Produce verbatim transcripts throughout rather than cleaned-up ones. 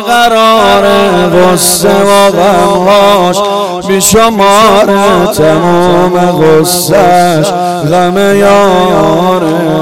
بیقرار غصه و غمهاش بیشمار تمام غصهش غم یاره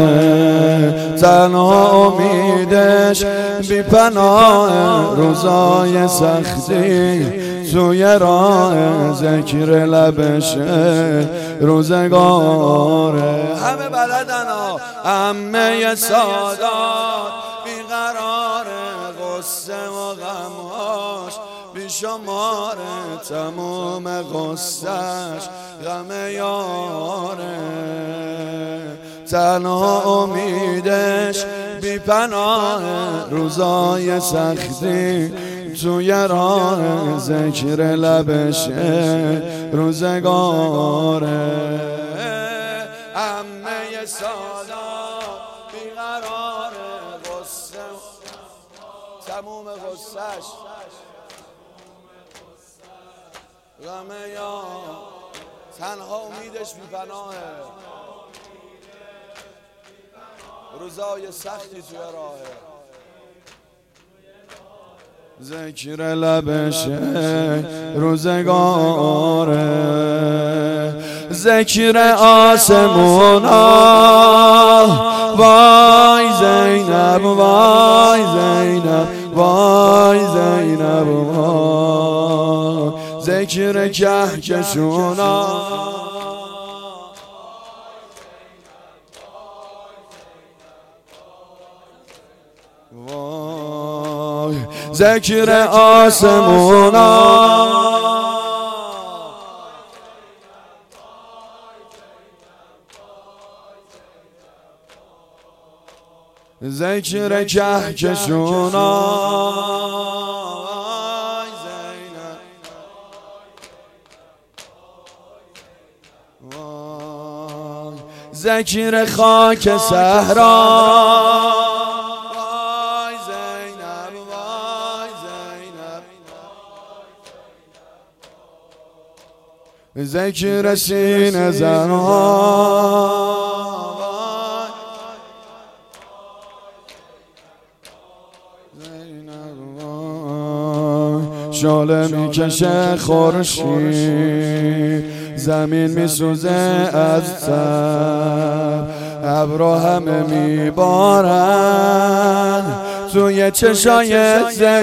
تنها امیدش بی پناه روزای سختی توی راه ذکر لبشه روزگاره همه بلدن ها همه سادات بیقرار غصه و غمهاش بیشمار تمام غصهش غم یاره تنها امیدش بی پناه روزای سختی توی راه ذکر لبشه روزگاره همه سادات بیقرار غصه تموم غصهش غم یاره تنها امیدش بی پناهه روزای سختی توی راهه ذکر لبشه روزگاره ذکر آسمونا وای زینب وای زینب وای زینب وای ذکر کهکشونا ذکر آسمونا ذکر کهکشونا ذکر خاک صحرا ذکر سینه زنها شعله میکشه خورشید زمین میسوزه از تب ابرها همه میبارن توی چشای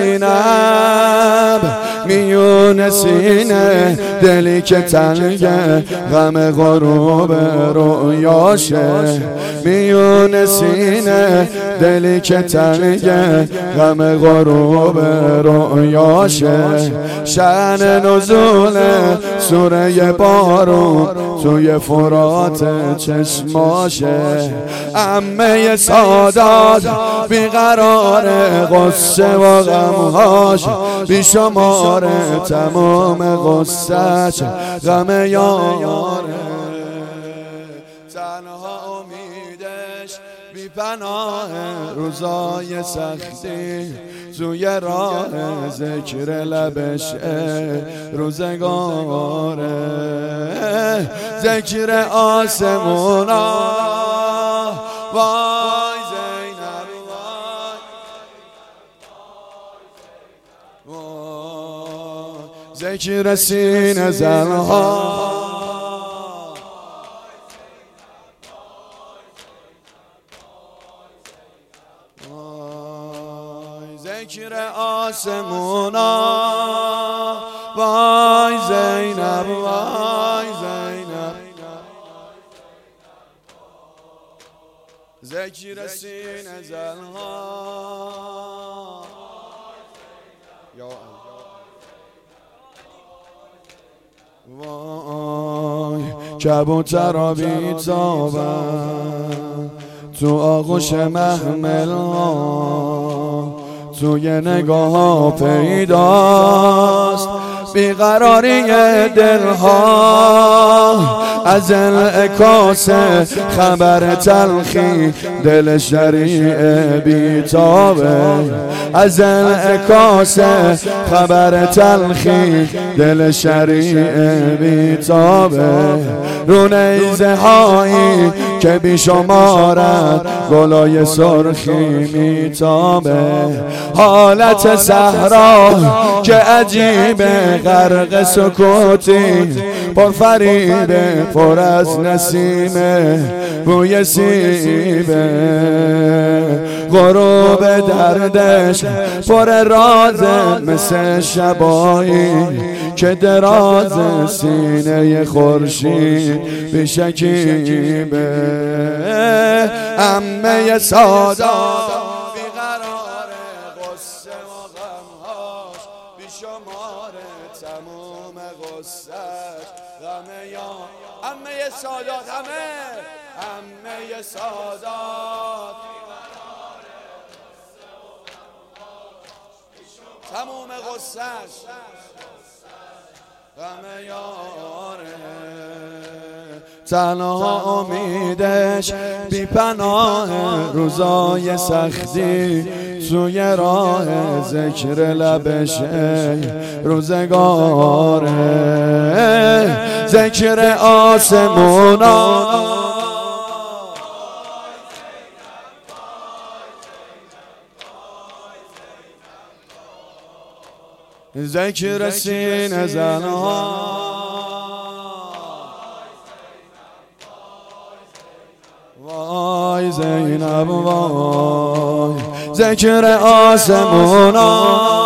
زینب میون سینه دلی که تنگه غم غروب رویاشه میون سینه دلی که تنگه غم غروب رویاشه شأن نزول سوره بارون توی فرات چشماشه عمه سادات بیقرار غصه و غمهاش بیشمار تمام غصهش غم یاره تنها امیدش بی پناه روزای سختی توی راه ذکر لبشه روزگاره ذکر آسمونا وای زینب وای ذکر سینه زنها ذکر آسمونا وای زینب وای زینب ذکر سینه زنها وای کبوترها بیتابن تو آغوش محمل ها توی نگاه ها پیداست بیقراری دلها از انعکاس خبر تلخی دل شریع بیتابه از انعکاس خبر تلخی دل شریع بیتابه رو نیزه هایی که بیشمارد گلای سرخی میتابه. حالت صحرا که عجیبه، غرق سکوتی پر فریبه، پر از نسیمه بوی سیبه. غروب دردش پر رازه، مثل شبایی که دراز سینه خورشید بیشکیبه. عمه سادات بیقرار غصه و غمهاش، بیشماره تموم غصهش غمه یا عمه سادات. همه عمه سادات تموم غصهش غمه یاره. تنها امیدش بی پناه روزای سختی، سوی راه ذکر لبش روزگاره. ذکر آسمونا ذکر سینه زنها، وای زینب وای. ذکر آسمونا